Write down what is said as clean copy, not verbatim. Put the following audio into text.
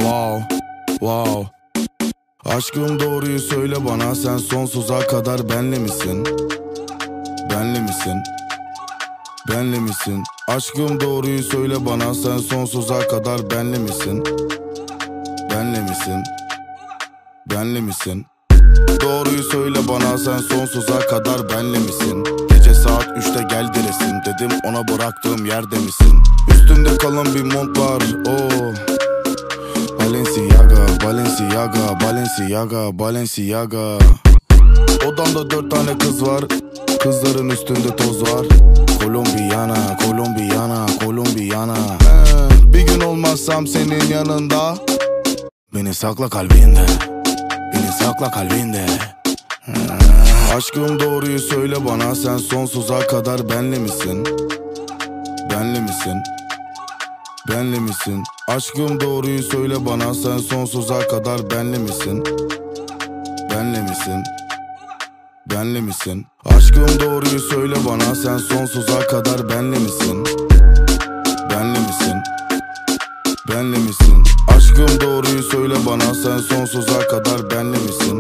Wow, wow. Aşkım doğruyu söyle bana, sen sonsuza kadar benle misin? Benle misin? Benle misin? Aşkım doğruyu söyle bana, sen sonsuza kadar benle misin? Benle misin? Benle misin? Doğruyu söyle bana, sen sonsuza kadar benle misin? Gece saat 3'te gel deresin, dedim ona bıraktığım yerde misin? Üstünde kalın bir mont var, oh. Balenciaga, Balenciaga, Balenciaga, Balenciaga. Odamda 4 tane kız var, kızların üstünde toz var. Colombiana, Colombiana, Colombiana. Bir gün olmazsam senin yanında, beni sakla kalbinde, beni sakla kalbinde. Aşkım doğruyu söyle bana, sen sonsuza kadar benle misin? Benle misin? Benle misin? Aşkım doğruyu söyle bana, sen sonsuza kadar benle misin? Benle misin? Benle misin? Aşkım doğruyu söyle bana, sen sonsuza kadar benle misin? Benle misin? Benle misin? Aşkım doğruyu söyle bana, sen sonsuza kadar benle misin?